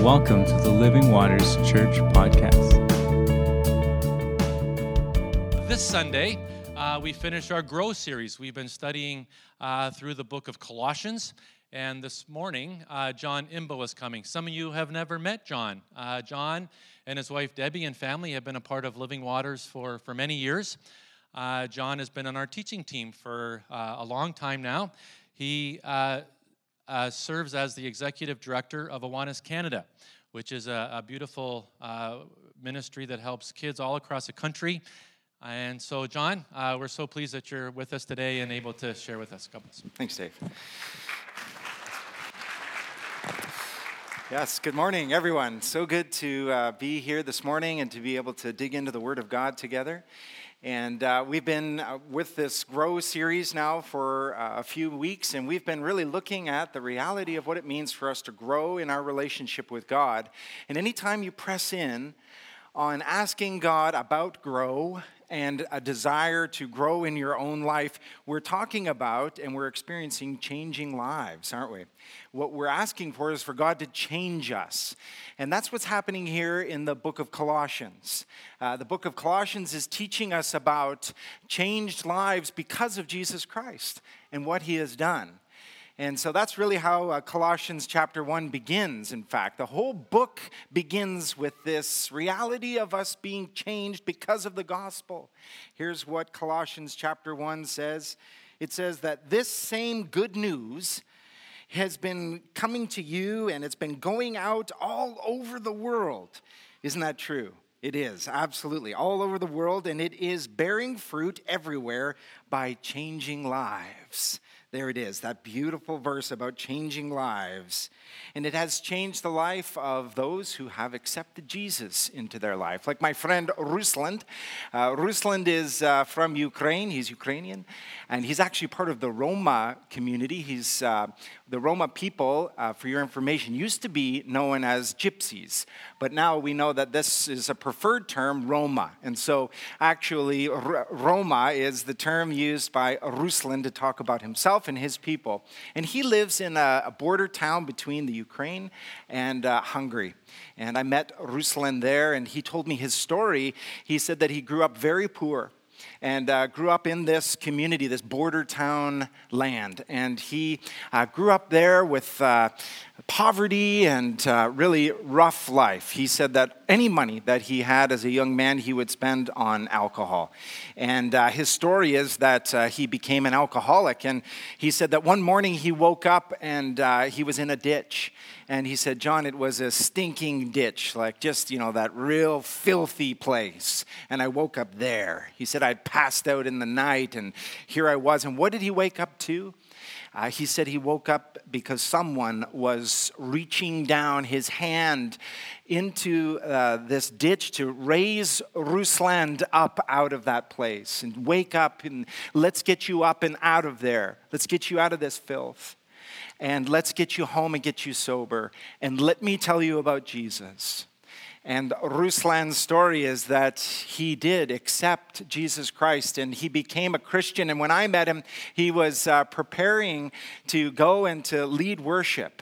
Welcome to the Living Waters Church podcast. This Sunday, we finished our Grow series. We've been studying through the book of Colossians, and this morning, John Imbo is coming. Some of you have never met John. John and his wife Debbie and family have been a part of Living Waters for many years. John has been on our teaching team for a long time now. He serves as the executive director of Awanas Canada, which is a beautiful ministry that helps kids all across the country. And so, John, we're so pleased that you're with us today and able to share with us. God bless. Thanks, Dave. Yes, good morning, everyone. So good to be here this morning and to be able to dig into the Word of God together. And we've been with this Grow series now for a few weeks, and we've been really looking at the reality of what it means for us to grow in our relationship with God. And anytime you press in on asking God about grow and a desire to grow in your own life, we're talking about and we're experiencing changing lives, aren't we? What we're asking for is for God to change us. And that's what's happening here in the book of Colossians. The book of Colossians is teaching us about changed lives because of Jesus Christ and what he has done. And so that's really how Colossians chapter 1 begins, in fact. The whole book begins with this reality of us being changed because of the gospel. Here's what Colossians chapter 1 says. It says that this same good news has been coming to you, and it's been going out all over the world. Isn't that true? It is, absolutely, all over the world, and it is bearing fruit everywhere by changing lives. There it is, that beautiful verse about changing lives. And it has changed the life of those who have accepted Jesus into their life. Like my friend Rusland. Rusland is from Ukraine. He's Ukrainian. And he's actually part of the Roma community. He's the Roma people, for your information, used to be known as gypsies. But now we know that this is a preferred term, Roma. And so actually, Roma is the term used by Rusland to talk about himself and his people. And he lives in a border town between the Ukraine and Hungary. And I met Ruslan there, and he told me his story. He said that he grew up very poor and grew up in this community, this border town land. And he grew up there with poverty and really rough life. He said that any money that he had as a young man, he would spend on alcohol. And his story is that he became an alcoholic. And he said that one morning he woke up and he was in a ditch. And he said, John, it was a stinking ditch, like just, that real filthy place. And I woke up there. He said, I'd passed out in the night, and here I was. And what did he wake up to? He said he woke up because someone was reaching down his hand into this ditch to raise Rusland up out of that place. And wake up, and let's get you up and out of there. Let's get you out of this filth. And let's get you home and get you sober. And let me tell you about Jesus. And Ruslan's story is that he did accept Jesus Christ, and he became a Christian. And when I met him, he was preparing to go and to lead worship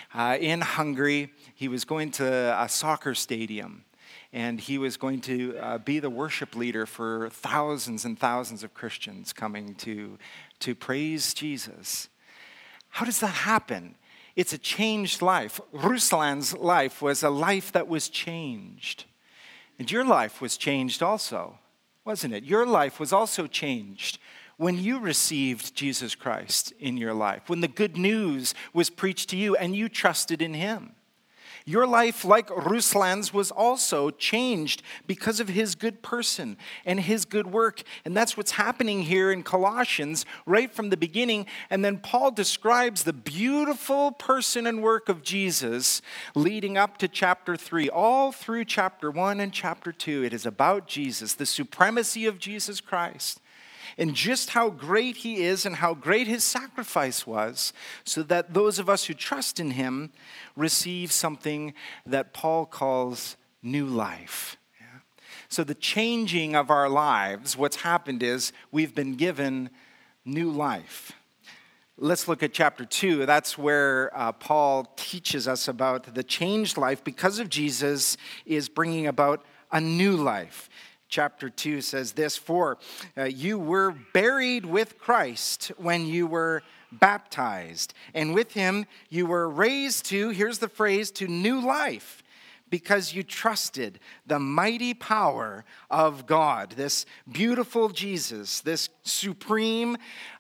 in Hungary. He was going to a soccer stadium, and he was going to be the worship leader for thousands and thousands of Christians coming to praise Jesus. How does that happen? It's a changed life. Ruslan's life was a life that was changed. And your life was changed also, wasn't it? Your life was also changed when you received Jesus Christ in your life, when the good news was preached to you and you trusted in him. Your life, like Ruslan's, was also changed because of his good person and his good work. And that's what's happening here in Colossians right from the beginning. And then Paul describes the beautiful person and work of Jesus leading up to chapter 3. All through chapter 1 and chapter 2, it is about Jesus, the supremacy of Jesus Christ. And just how great he is and how great his sacrifice was, so that those of us who trust in him receive something that Paul calls new life. Yeah? So the changing of our lives, what's happened is we've been given new life. Let's look at chapter 2. That's where Paul teaches us about the changed life because of Jesus is bringing about a new life. Chapter 2 says this, "For you were buried with Christ when you were baptized, and with him you were raised to," here's the phrase, "to new life, because you trusted the mighty power of God." This beautiful Jesus, this supreme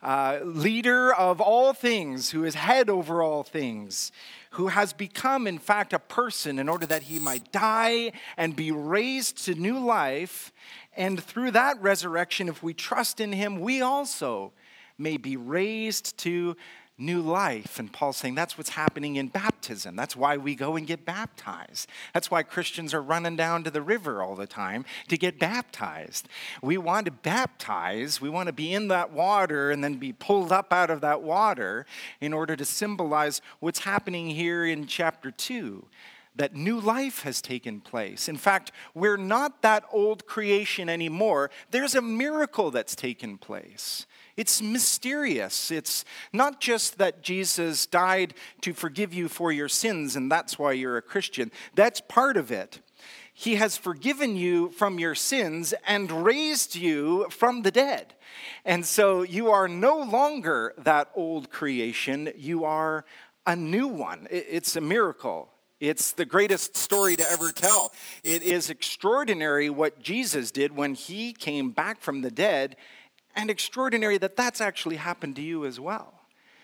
leader of all things, who is head over all things, who has become, in fact, a person in order that he might die and be raised to new life. And through that resurrection, if we trust in him, we also may be raised to new life. And Paul's saying that's what's happening in baptism. That's why we go and get baptized. That's why Christians are running down to the river all the time to get baptized. We want to baptize. We want to be in that water and then be pulled up out of that water in order to symbolize what's happening here in chapter 2. That new life has taken place. In fact, we're not that old creation anymore. There's a miracle that's taken place. It's mysterious. It's not just that Jesus died to forgive you for your sins and that's why you're a Christian. That's part of it. He has forgiven you from your sins and raised you from the dead. And so you are no longer that old creation. You are a new one. It's a miracle. It's the greatest story to ever tell. It is extraordinary what Jesus did when he came back from the dead, and extraordinary that that's actually happened to you as well.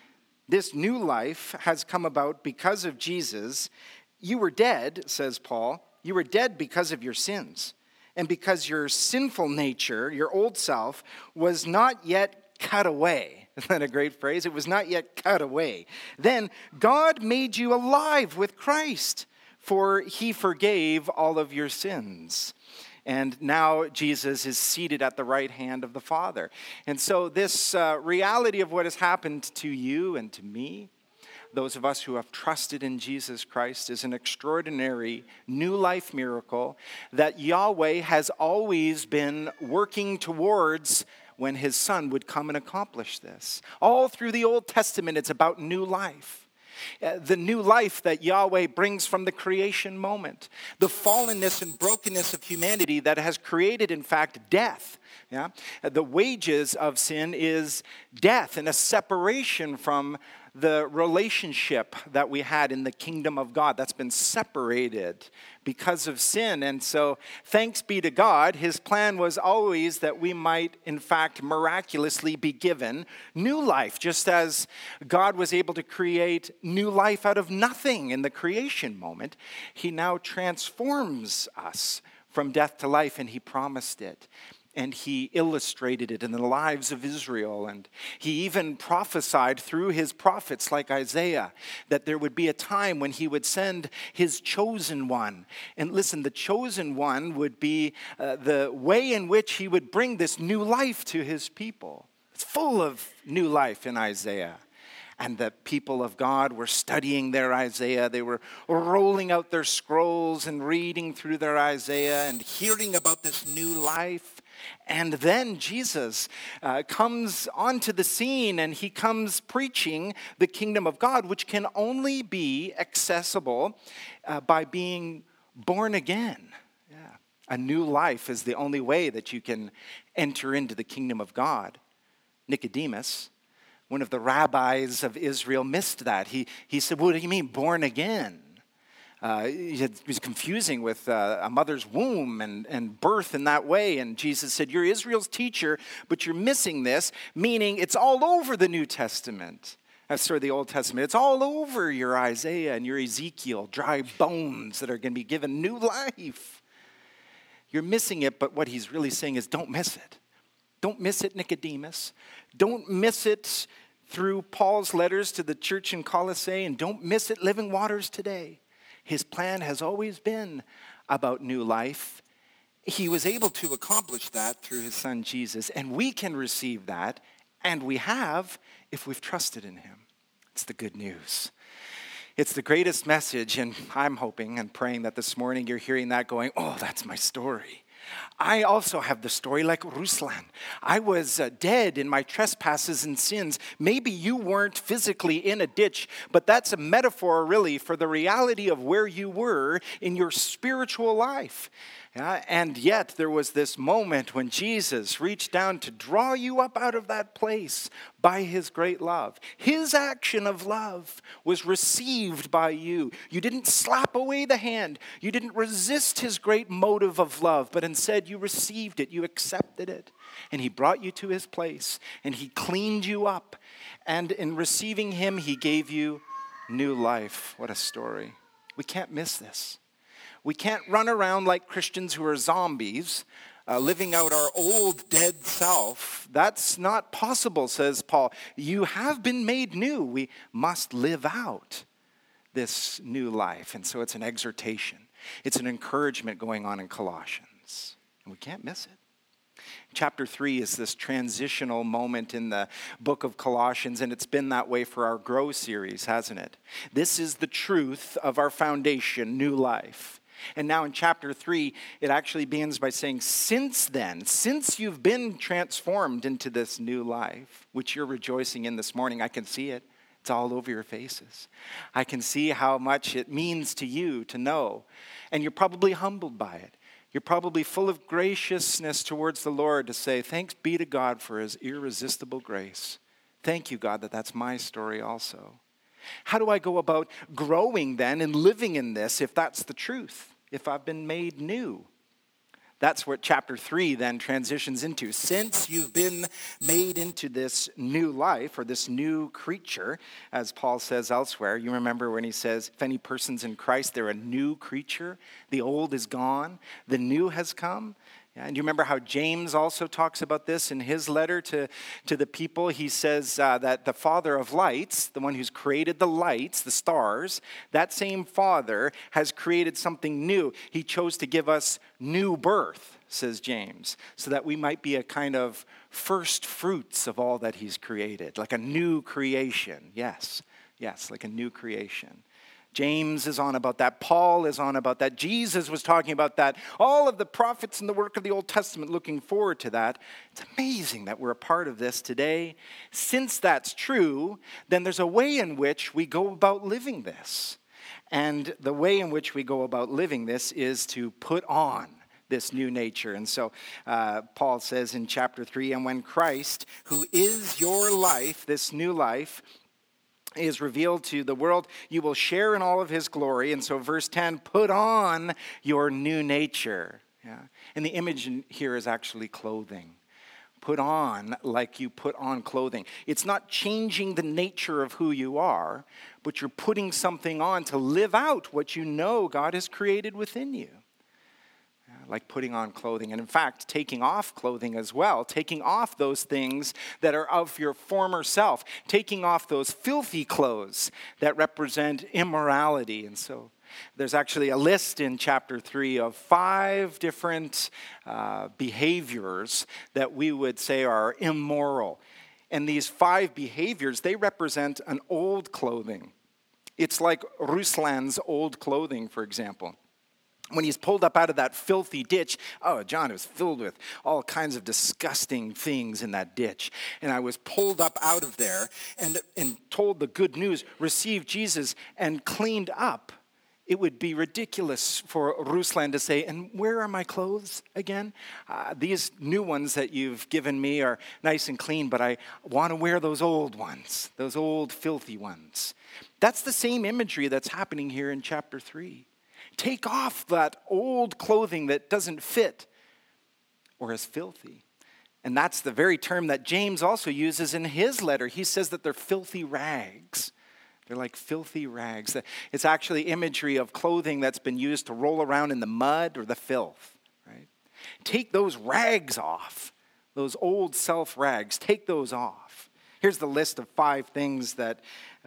This new life has come about because of Jesus. You were dead, says Paul. You were dead because of your sins, and because your sinful nature, your old self, was not yet cut away. Isn't that a great phrase? It was not yet cut away. Then God made you alive with Christ, for he forgave all of your sins. And now Jesus is seated at the right hand of the Father. And so this reality of what has happened to you and to me, those of us who have trusted in Jesus Christ, is an extraordinary new life miracle that Yahweh has always been working towards when his Son would come and accomplish this. All through the Old Testament, it's about new life. The new life that Yahweh brings from the creation moment. The fallenness and brokenness of humanity that has created, in fact, death. Yeah? The wages of sin is death and a separation from the relationship that we had in the kingdom of God. That's been separated because of sin. And so thanks be to God, his plan was always that we might, in fact, miraculously be given new life, just as God was able to create new life out of nothing in the creation moment. He now transforms us from death to life, and he promised it. And he illustrated it in the lives of Israel. And he even prophesied through his prophets like Isaiah that there would be a time when he would send his chosen one. And listen, the chosen one would be the way in which he would bring this new life to his people. It's full of new life in Isaiah. And the people of God were studying their Isaiah. They were rolling out their scrolls and reading through their Isaiah and hearing about this new life. And then Jesus comes onto the scene, and he comes preaching the kingdom of God, which can only be accessible by being born again. Yeah. A new life is the only way that you can enter into the kingdom of God. Nicodemus, one of the rabbis of Israel, missed that. He said, "What do you mean, born again?" It was confusing with a mother's womb and birth in that way. And Jesus said, "You're Israel's teacher, but you're missing this," meaning it's all over the New Testament. The Old Testament. It's all over your Isaiah and your Ezekiel, dry bones that are going to be given new life. You're missing it, but what he's really saying is don't miss it. Don't miss it, Nicodemus. Don't miss it through Paul's letters to the church in Colossae, and don't miss it, Living Waters today. His plan has always been about new life. He was able to accomplish that through his son Jesus, and we can receive that, and we have if we've trusted in him. It's the good news. It's the greatest message, and I'm hoping and praying that this morning you're hearing that going, "Oh, that's my story. I also have the story like Ruslan. I was dead in my trespasses and sins. Maybe you weren't physically in a ditch, but that's a metaphor really for the reality of where you were in your spiritual life. And yet there was this moment when Jesus reached down to draw you up out of that place by his great love. His action of love was received by you. You didn't slap away the hand. You didn't resist his great motive of love, but instead you received it. You accepted it. And he brought you to his place, and he cleaned you up. And in receiving him, he gave you new life. What a story. We can't miss this. We can't run around like Christians who are zombies, living out our old dead self. That's not possible, says Paul. You have been made new. We must live out this new life. And so it's an exhortation. It's an encouragement going on in Colossians. And we can't miss it. Chapter 3 is this transitional moment in the book of Colossians, and it's been that way for our Grow series, hasn't it? This is the truth of our foundation, new life. And now in chapter 3, it actually begins by saying, since then, since you've been transformed into this new life, which you're rejoicing in this morning, I can see it. It's all over your faces. I can see how much it means to you to know. And you're probably humbled by it. You're probably full of graciousness towards the Lord to say, thanks be to God for his irresistible grace. Thank you, God, that that's my story also. How do I go about growing then and living in this if that's the truth, if I've been made new? That's what chapter 3 then transitions into. Since you've been made into this new life or this new creature, as Paul says elsewhere, you remember when he says, if any person's in Christ, they're a new creature. The old is gone. The new has come. And you remember how James also talks about this in his letter to the people. He says that the Father of lights, the one who's created the lights, the stars, that same Father has created something new. He chose to give us new birth, says James, so that we might be a kind of first fruits of all that he's created, like a new creation. Yes, like a new creation. James is on about that. Paul is on about that. Jesus was talking about that. All of the prophets in the work of the Old Testament looking forward to that. It's amazing that we're a part of this today. Since that's true, then there's a way in which we go about living this. And the way in which we go about living this is to put on this new nature. And so Paul says in chapter 3, and when Christ, who is your life, this new life, is revealed to the world, you will share in all of his glory. And so verse 10, put on your new nature. Yeah. And the image here is actually clothing. Put on like you put on clothing. It's not changing the nature of who you are, but you're putting something on to live out what you know God has created within you. Like putting on clothing. And in fact, taking off clothing as well. Taking off those things that are of your former self. Taking off those filthy clothes that represent immorality. And so there's actually a list in chapter 3 of 5 different behaviors that we would say are immoral. And these 5 behaviors, they represent an old clothing. It's like Ruslan's old clothing, for example. When he's pulled up out of that filthy ditch, John, it was filled with all kinds of disgusting things in that ditch. And I was pulled up out of there and told the good news, received Jesus and cleaned up. It would be ridiculous for Ruslan to say, and where are my clothes again? These new ones that you've given me are nice and clean, but I want to wear those old ones, those old filthy ones. That's the same imagery that's happening here in chapter 3. Take off that old clothing that doesn't fit or is filthy. And that's the very term that James also uses in his letter. He says that they're filthy rags. They're like filthy rags. It's actually imagery of clothing that's been used to roll around in the mud or the filth, right? Take those rags off, those old self rags. Take those off. Here's the list of 5 things that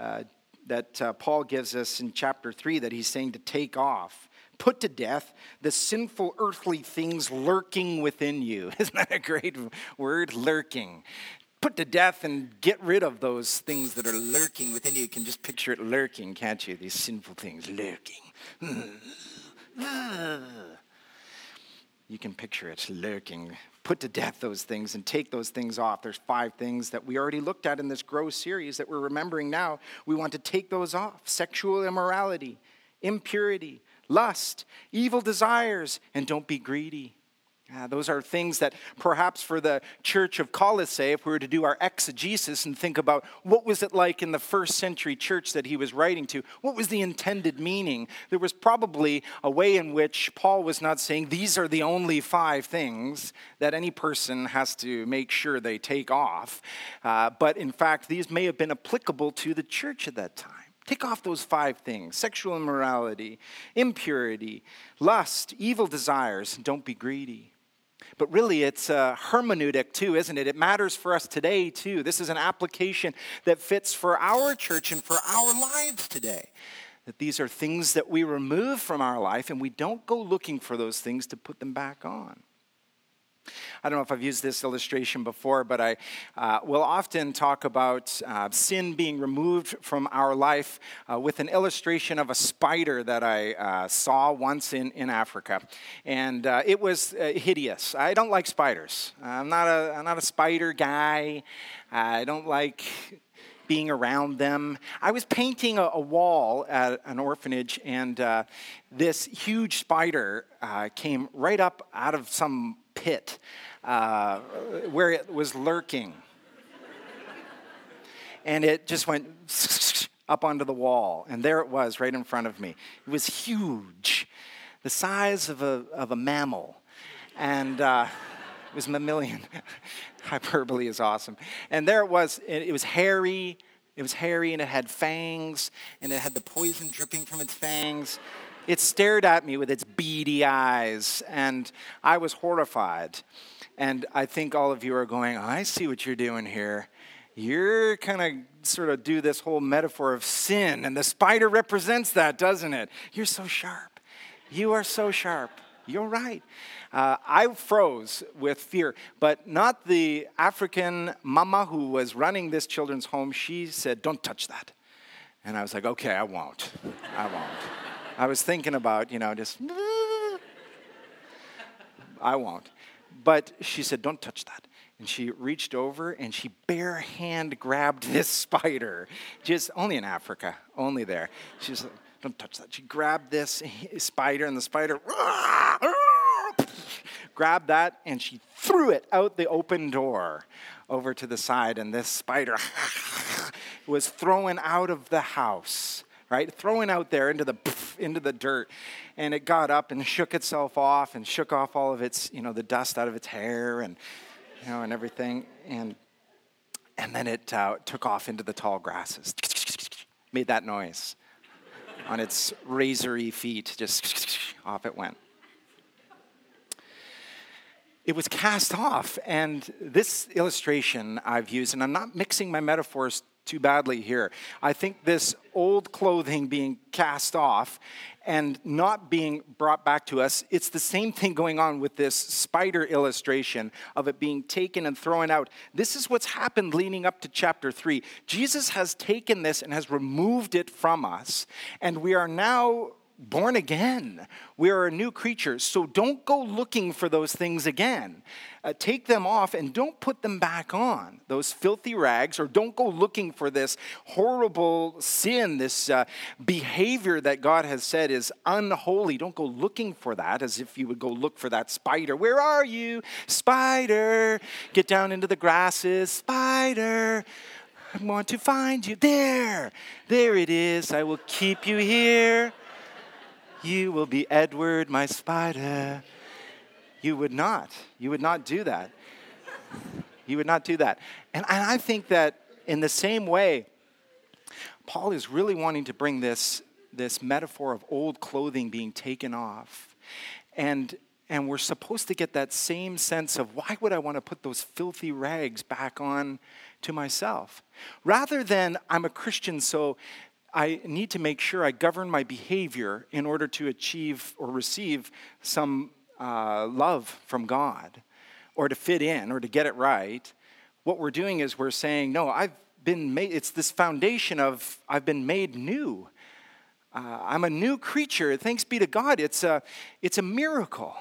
Paul gives us in chapter 3 that he's saying to take off. Put to death the sinful earthly things lurking within you. Isn't that a great word? Lurking. Put to death and get rid of those things that are lurking within you. You can just picture it lurking, can't you? These sinful things lurking. You can picture it lurking. Put to death those things and take those things off. There's 5 things that we already looked at in this Grow series that we're remembering now. We want to take those off. Sexual immorality, impurity, lust, evil desires, and don't be greedy. Those are things that perhaps for the church of Colossae, if we were to do our exegesis and think about what was it like in the first century church that he was writing to, what was the intended meaning? There was probably a way in which Paul was not saying these are the only 5 things that any person has to make sure they take off. But in fact, these may have been applicable to the church at that time. Take off those 5 things: sexual immorality, impurity, lust, evil desires, and don't be greedy. But really, it's a hermeneutic too, isn't it? It matters for us today too. This is an application that fits for our church and for our lives today. That these are things that we remove from our life and we don't go looking for those things to put them back on. I don't know if I've used this illustration before, but I will often talk about sin being removed from our life with an illustration of a spider that I saw once in Africa. And it was hideous. I don't like spiders. I'm not a spider guy. I don't like being around them. I was painting a wall at an orphanage, and this huge spider came right up out of some pit where it was lurking. And it just went up onto the wall, and there it was right in front of me. It was huge, the size of a mammal, and it was mammalian. Hyperbole is awesome. And there it was. It was hairy. It was hairy, and it had fangs, and it had the poison dripping from its fangs. It stared at me with its beady eyes, and I was horrified. And I think all of you are going, I see what you're doing here. You're kind of sort of do this whole metaphor of sin, and the spider represents that, doesn't it? You're so sharp. You are so sharp. You're right. I froze with fear, but not the African mama who was running this children's home. She said, don't touch that. And I was like, okay, I won't. I was thinking about, just, I won't. But she said, don't touch that. And she reached over and she bare hand grabbed this spider. Just only in Africa, only there. She's like, don't touch that. She grabbed this spider, and the spider grabbed that, and she threw it out the open door over to the side, and this spider was thrown out of the house, right? Thrown out there into the dirt, and it got up and shook itself off and shook off all of its, the dust out of its hair and, and everything, and then it took off into the tall grasses, made that noise on its razory feet, just off it went. It was cast off, and this illustration I've used, and I'm not mixing my metaphors too badly here. I think this old clothing being cast off and not being brought back to us, it's the same thing going on with this spider illustration of it being taken and thrown out. This is what's happened leading up to chapter 3. Jesus has taken this and has removed it from us, and we are now born again. We are a new creature. So don't go looking for those things again. Take them off and don't put them back on, those filthy rags, or don't go looking for this horrible sin, this behavior that God has said is unholy. Don't go looking for that as if you would go look for that spider. Where are you, spider? Get down into the grasses, spider. I want to find you. There it is. I will keep you here. You will be Edward, my spider. You would not do that. You would not do that. And I think that in the same way, Paul is really wanting to bring this metaphor of old clothing being taken off. And we're supposed to get that same sense of, why would I want to put those filthy rags back on to myself? Rather than, I'm a Christian, so I need to make sure I govern my behavior in order to achieve or receive some love from God, or to fit in, or to get it right. What we're doing is we're saying, no, I've been made, it's this foundation of I've been made new. I'm a new creature. Thanks be to God. It's a miracle.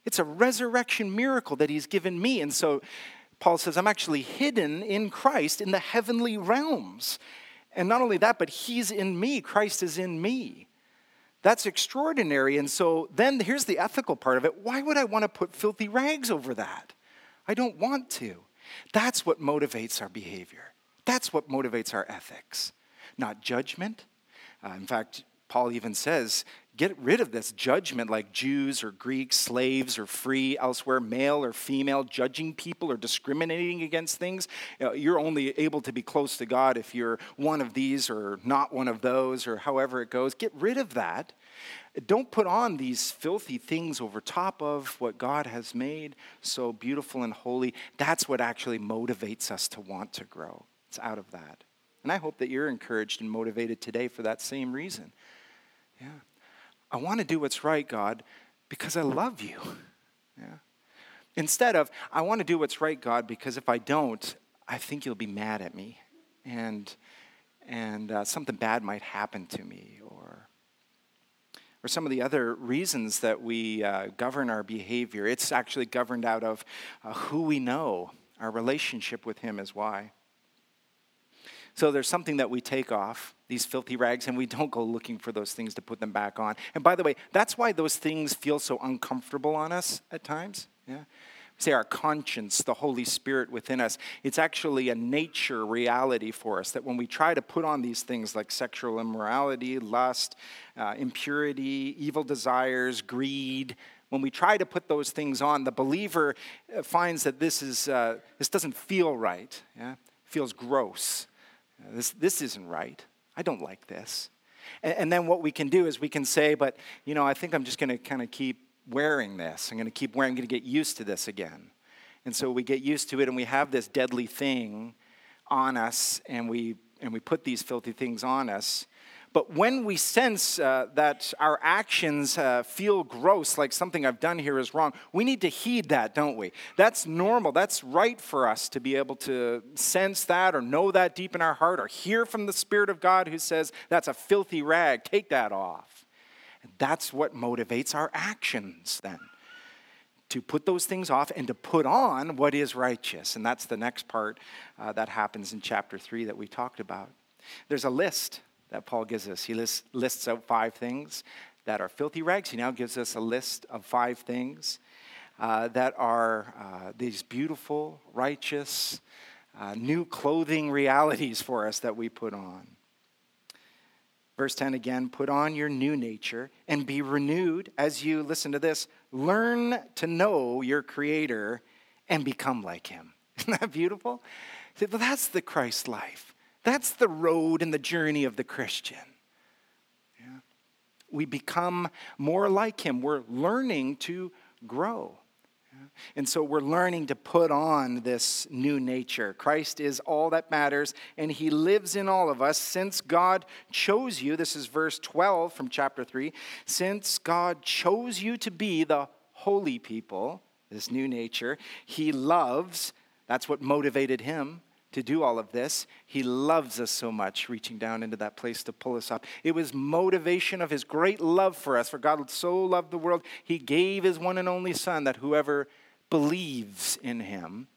It's a resurrection miracle that he's given me. And so Paul says, I'm actually hidden in Christ in the heavenly realms. And not only that, but he's in me. Christ is in me. That's extraordinary. And so then here's the ethical part of it. Why would I want to put filthy rags over that? I don't want to. That's what motivates our behavior. That's what motivates our ethics, not judgment. In fact, Paul even says, get rid of this judgment like Jews or Greeks, slaves or free, elsewhere, male or female, judging people or discriminating against things. You're only able to be close to God if you're one of these or not one of those or however it goes. Get rid of that. Don't put on these filthy things over top of what God has made so beautiful and holy. That's what actually motivates us to want to grow. It's out of that. And I hope that you're encouraged and motivated today for that same reason. Yeah. I want to do what's right, God, because I love you. Yeah. Instead of, I want to do what's right, God, because if I don't, I think you'll be mad at me. And something bad might happen to me. Or some of the other reasons that we govern our behavior. It's actually governed out of who we know. Our relationship with him is why. So there's something that we take off, these filthy rags, and we don't go looking for those things to put them back on. And by the way, that's why those things feel so uncomfortable on us at times. Yeah, say our conscience, the Holy Spirit within us, it's actually a nature reality for us that when we try to put on these things like sexual immorality, lust, impurity, evil desires, greed, when we try to put those things on, the believer finds that this doesn't feel right. Yeah, it feels gross. This isn't right. I don't like this. And then what we can do is we can say, but, I think I'm just going to kind of keep wearing this. I'm going to get used to this again. And so we get used to it, and we have this deadly thing on us, and we put these filthy things on us. But when we sense that our actions feel gross, like something I've done here is wrong, we need to heed that, don't we? That's normal. That's right for us to be able to sense that or know that deep in our heart or hear from the Spirit of God who says, that's a filthy rag, take that off. And that's what motivates our actions then, to put those things off and to put on what is righteous. And that's the next part that happens in chapter 3 that we talked about. There's a list that Paul gives us. He lists out 5 things that are filthy rags. He now gives us a list of 5 things that are these beautiful, righteous, new clothing realities for us that we put on. Verse 10 again, put on your new nature and be renewed as you, listen to this, learn to know your Creator and become like him. Isn't that beautiful? Well, that's the Christ life. That's the road and the journey of the Christian. Yeah. We become more like him. We're learning to grow. Yeah. And so we're learning to put on this new nature. Christ is all that matters, and he lives in all of us. Since God chose you, this is verse 12 from chapter 3, since God chose you to be the holy people, this new nature, he loves, that's what motivated him to do all of this. He loves us so much, reaching down into that place to pull us up. It was motivation of his great love for us. For God so loved the world, he gave his one and only Son, that whoever believes in him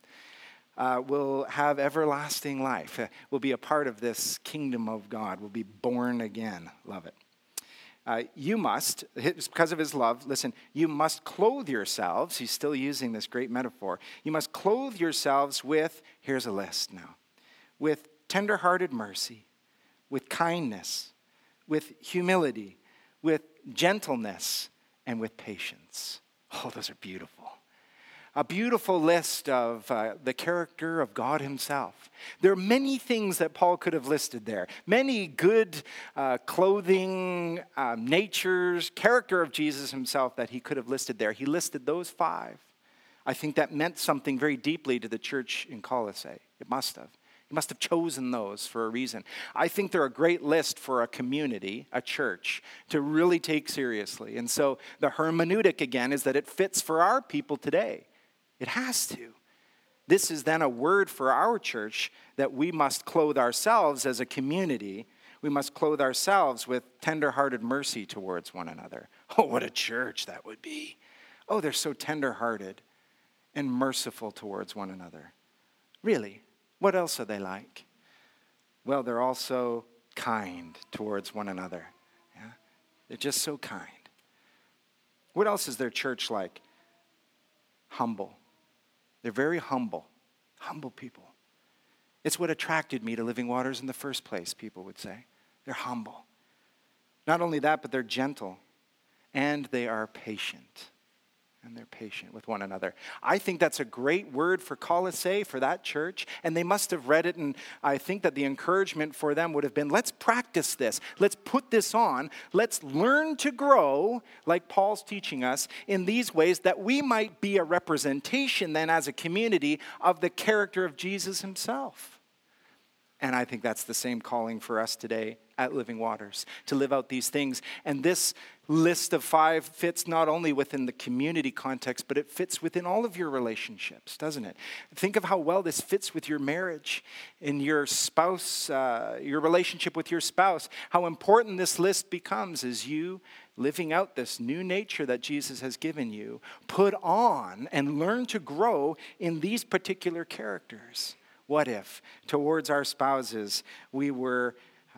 will have everlasting life, will be a part of this kingdom of God, will be born again. Love it. You must, because of his love, listen, you must clothe yourselves. He's still using this great metaphor. You must clothe yourselves with, here's a list now, with tender-hearted mercy, with kindness, with humility, with gentleness, and with patience. Oh, those are beautiful. A beautiful list of the character of God himself. There are many things that Paul could have listed there. Many good clothing, natures, character of Jesus himself that he could have listed there. He listed those 5. I think that meant something very deeply to the church in Colossae. It must have. He must have chosen those for a reason. I think they're a great list for a community, a church, to really take seriously. And so the hermeneutic, again, is that it fits for our people today. It has to. This is then a word for our church that we must clothe ourselves as a community. We must clothe ourselves with tender-hearted mercy towards one another. Oh, what a church that would be. Oh, they're so tender-hearted and merciful towards one another. Really, what else are they like? Well, they're also kind towards one another. Yeah? They're just so kind. What else is their church like? Humble. They're very humble people. It's what attracted me to Living Waters in the first place, people would say. They're humble. Not only that, but they're gentle, and they are patient. And they're patient with one another. I think that's a great word for Colossae, for that church. And they must have read it, and I think that the encouragement for them would have been, let's practice this. Let's put this on. Let's learn to grow, like Paul's teaching us, in these ways that we might be a representation then as a community of the character of Jesus himself. And I think that's the same calling for us today at Living Waters, to live out these things. And this list of 5 fits not only within the community context, but it fits within all of your relationships, doesn't it? Think of how well this fits with your marriage, in your spouse, your relationship with your spouse, how important this list becomes as you living out this new nature that Jesus has given you, put on and learn to grow in these particular characters. What if, towards our spouses, we were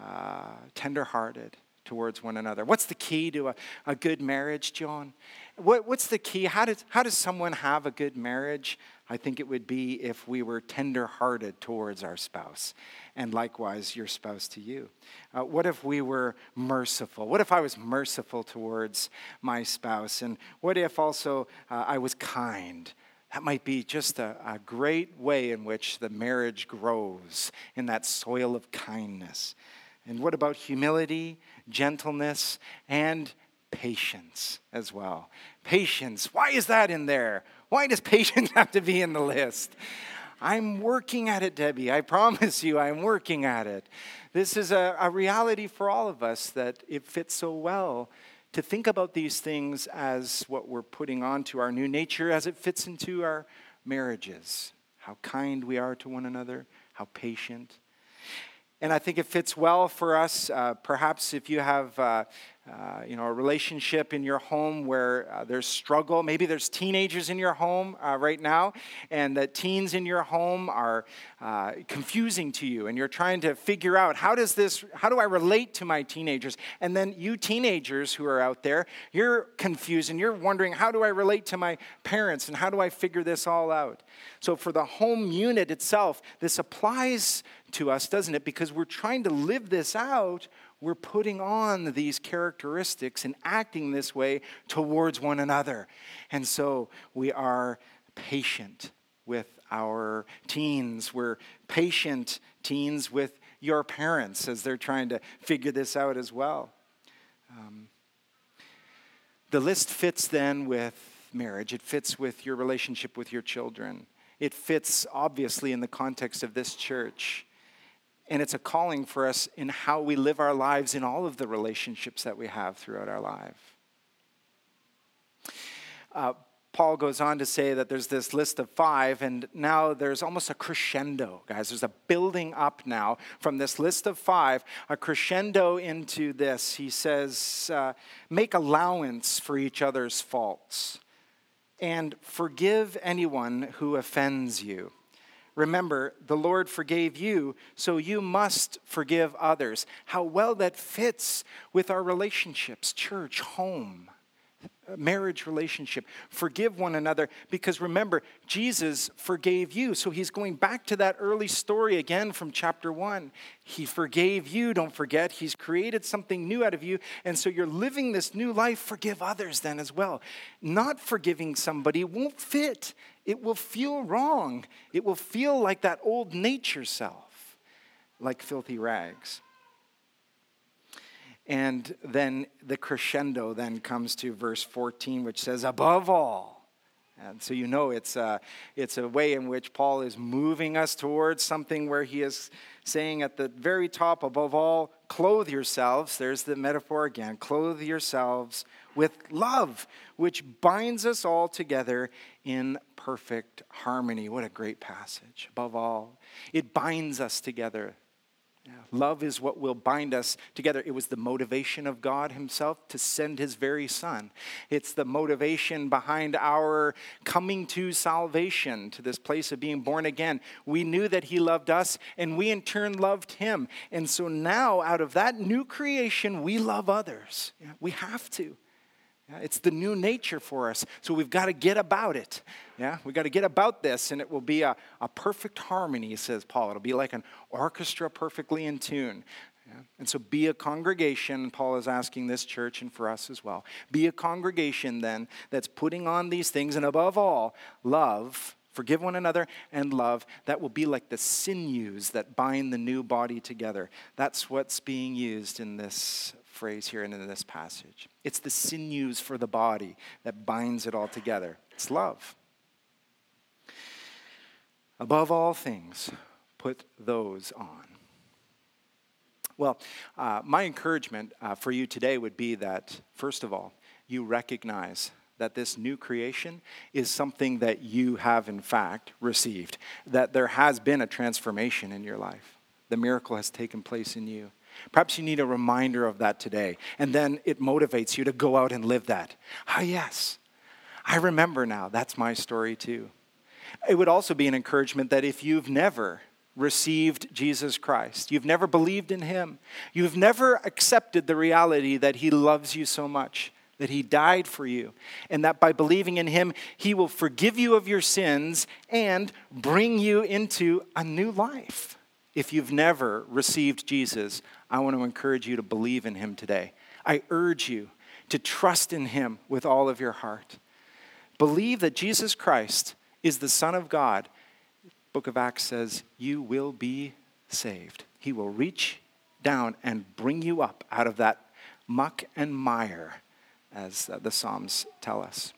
tender-hearted towards one another? What's the key to a good marriage, John? What's the key? How does someone have a good marriage? I think it would be if we were tender-hearted towards our spouse, and likewise your spouse to you. What if we were merciful? What if I was merciful towards my spouse? And what if also I was kind? That might be just a great way in which the marriage grows in that soil of kindness. And what about humility, gentleness, and patience as well? Patience, why is that in there? Why does patience have to be in the list? I'm working at it, Debbie. I promise you, I'm working at it. This is a reality for all of us that it fits so well to think about these things as what we're putting onto our new nature as it fits into our marriages. How kind we are to one another, how patient. And I think it fits well for us, perhaps if you have a relationship in your home where there's struggle. Maybe there's teenagers in your home right now, and the teens in your home are confusing to you, and you're trying to figure out, how do I relate to my teenagers? And then you teenagers who are out there, you're confused, and you're wondering, how do I relate to my parents, and how do I figure this all out? So for the home unit itself, this applies to us, doesn't it? Because we're trying to live this out. We're putting on these characteristics and acting this way towards one another. And so we are patient with our teens. We're patient teens with your parents as they're trying to figure this out as well. The list fits then with marriage. It fits with your relationship with your children. It fits obviously in the context of this church. And it's a calling for us in how we live our lives in all of the relationships that we have throughout our life. Paul goes on to say that there's this list of 5, and now there's almost a crescendo, guys. There's a building up now from this list of 5, a crescendo into this. He says, make allowance for each other's faults and forgive anyone who offends you. Remember, the Lord forgave you, so you must forgive others. How well that fits with our relationships, church, home, marriage relationship. Forgive one another, because remember, Jesus forgave you. So he's going back to that early story again from chapter 1. He forgave you, don't forget. He's created something new out of you, and so you're living this new life. Forgive others then as well. Not forgiving somebody won't fit. It will feel wrong. It will feel like that old nature self, like filthy rags. And then the crescendo then comes to verse 14, which says, above all. And so you know it's a way in which Paul is moving us towards something where he is saying at the very top, above all, clothe yourselves. There's the metaphor again. Clothe yourselves with love, which binds us all together in perfect harmony. What a great passage. Above all, it binds us together. Love is what will bind us together. It was the motivation of God himself to send his very son. It's the motivation behind our coming to salvation, to this place of being born again. We knew that he loved us, and we in turn loved him. And so now, out of that new creation, we love others. We have to. It's the new nature for us. So we've got to get about it. We've got to get about this, and it will be a perfect harmony, says Paul. It'll be like an orchestra perfectly in tune. And so be a congregation, Paul is asking this church and for us as well. Be a congregation then that's putting on these things, and above all, love, forgive one another, and love. That will be like the sinews that bind the new body together. That's what's being used in this phrase here and in this passage. It's the sinews for the body that binds it all together. It's love. Above all things, put those on. Well, my encouragement for you today would be that, first of all, you recognize that this new creation is something that you have, in fact, received, that there has been a transformation in your life. The miracle has taken place in you. Perhaps you need a reminder of that today, and then it motivates you to go out and live that. Yes, I remember now. That's my story too. It would also be an encouragement that if you've never received Jesus Christ, you've never believed in him, you've never accepted the reality that he loves you so much, that he died for you, and that by believing in him, he will forgive you of your sins and bring you into a new life. If you've never received Jesus, I want to encourage you to believe in him today. I urge you to trust in him with all of your heart. Believe that Jesus Christ is the Son of God. The book of Acts says, you will be saved. He will reach down and bring you up out of that muck and mire, as the Psalms tell us.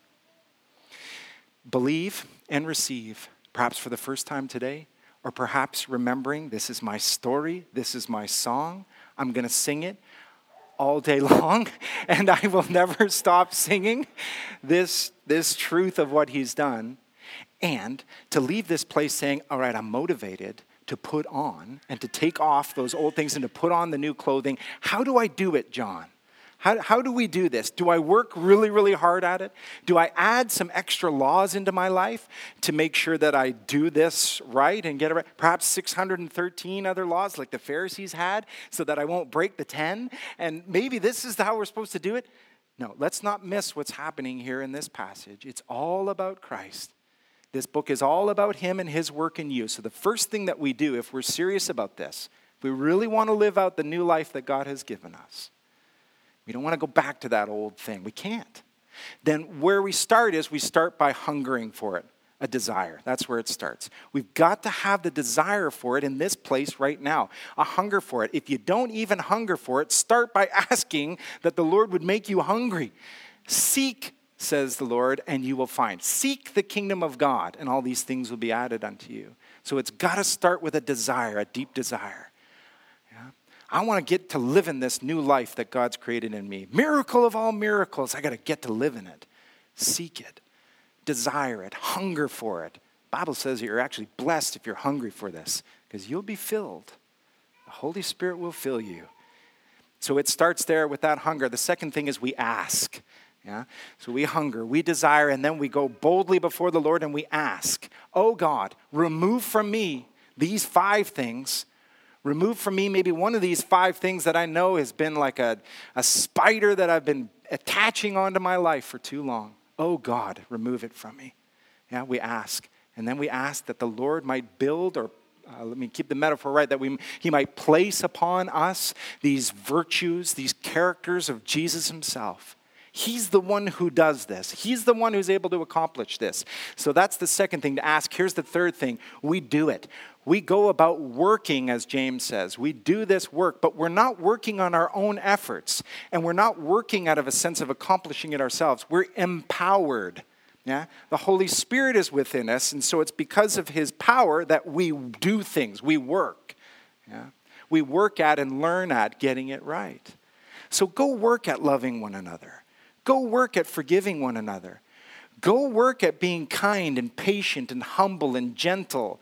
Believe and receive, perhaps for the first time today, or perhaps remembering, this is my story, this is my song, I'm going to sing it all day long, and I will never stop singing this truth of what he's done, and to leave this place saying, all right, I'm motivated to put on and to take off those old things and to put on the new clothing. How do I do it, John? How do we do this? Do I work really, really hard at it? Do I add some extra laws into my life to make sure that I do this right and get it right? Perhaps 613 other laws like the Pharisees had so that I won't break the 10? And maybe this is how we're supposed to do it? No, let's not miss what's happening here in this passage. It's all about Christ. This book is all about him and his work in you. So the first thing that we do, if we're serious about this, if we really want to live out the new life that God has given us, we don't want to go back to that old thing. We can't. Then where we start is we start by hungering for it, a desire. That's where it starts. We've got to have the desire for it in this place right now, a hunger for it. If you don't even hunger for it, start by asking that the Lord would make you hungry. Seek, says the Lord, and you will find. Seek the kingdom of God, and all these things will be added unto you. So it's got to start with a desire, a deep desire. I want to get to live in this new life that God's created in me. Miracle of all miracles. I got to get to live in it. Seek it. Desire it. Hunger for it. The Bible says you're actually blessed if you're hungry for this because you'll be filled. The Holy Spirit will fill you. So it starts there with that hunger. The second thing is we ask. So we hunger, we desire, and then we go boldly before the Lord and we ask, oh God, remove from me these 5 things. Remove from me maybe one of these 5 things that I know has been like a spider that I've been attaching onto my life for too long. Oh God, remove it from me. We ask. And then we ask that the Lord might build, or let me keep the metaphor right, that he might place upon us these virtues, these characters of Jesus himself. He's the one who does this. He's the one who's able to accomplish this. So that's the second thing to ask. Here's the third thing. We do it. We go about working, as James says. We do this work, but we're not working on our own efforts, and we're not working out of a sense of accomplishing it ourselves. We're empowered. The Holy Spirit is within us, and so it's because of his power that we do things. We work. We work at and learn at getting it right. So go work at loving one another. Go work at forgiving one another. Go work at being kind and patient and humble and gentle.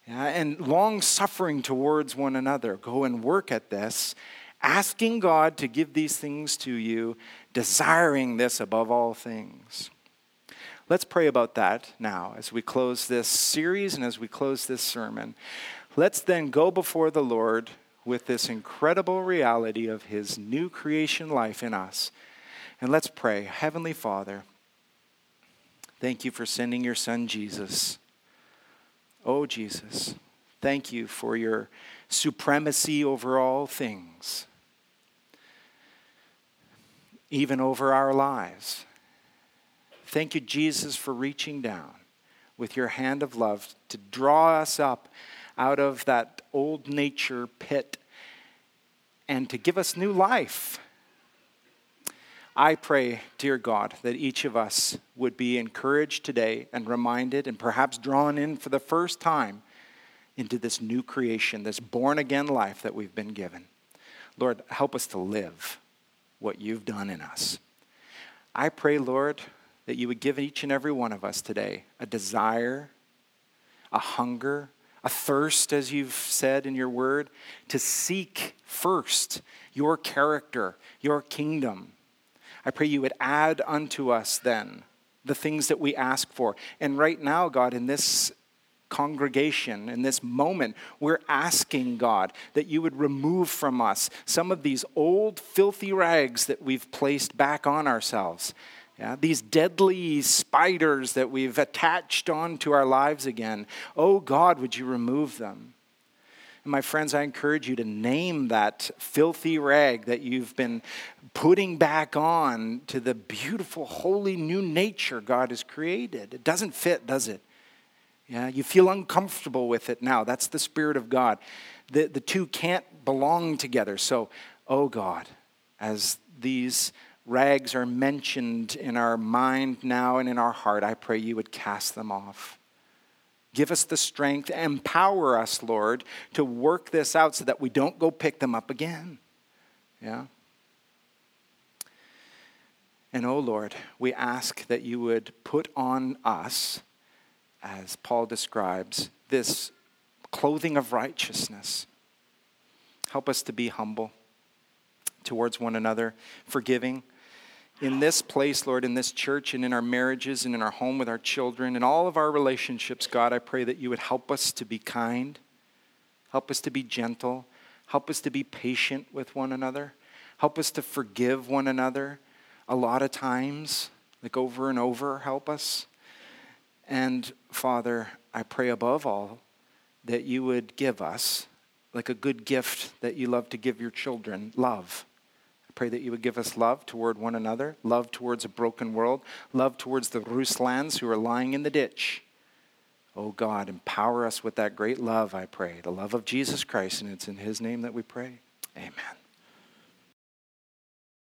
and long suffering towards one another. Go and work at this, asking God to give these things to you, desiring this above all things. Let's pray about that now as we close this series and as we close this sermon. Let's then go before the Lord with this incredible reality of his new creation life in us. And let's pray. Heavenly Father, thank you for sending your son Jesus. Oh, Jesus, thank you for your supremacy over all things, even over our lives. Thank you, Jesus, for reaching down with your hand of love to draw us up out of that old nature pit and to give us new life. I pray, dear God, that each of us would be encouraged today and reminded and perhaps drawn in for the first time into this new creation, this born-again life that we've been given. Lord, help us to live what you've done in us. I pray, Lord, that you would give each and every one of us today a desire, a hunger, a thirst, as you've said in your word, to seek first your character, your kingdom. I pray you would add unto us then the things that we ask for. And right now, God, in this congregation, in this moment, we're asking, God, that you would remove from us some of these old filthy rags that we've placed back on ourselves. Yeah, these deadly spiders that we've attached onto our lives again. Oh God, would you remove them? And my friends, I encourage you to name that filthy rag that you've been putting back on to the beautiful, holy new nature God has created. It doesn't fit, does it? Yeah, you feel uncomfortable with it now. That's the Spirit of God. The two can't belong together. So, oh God, as these rags are mentioned in our mind now and in our heart, I pray you would cast them off. Give us the strength, empower us, Lord, to work this out so that we don't go pick them up again. Yeah. And oh Lord, we ask that you would put on us, as Paul describes, this clothing of righteousness. Help us to be humble towards one another, forgiving. In this place, Lord, in this church and in our marriages and in our home with our children and all of our relationships, God, I pray that you would help us to be kind, help us to be gentle, help us to be patient with one another, help us to forgive one another a lot of times, like over and over, help us. And Father, I pray above all that you would give us, like a good gift that you love to give your children, love. Pray that you would give us love toward one another, love towards a broken world, love towards the Ruslands who are lying in the ditch. Oh God, empower us with that great love, I pray, the love of Jesus Christ, and it's in his name that we pray. Amen.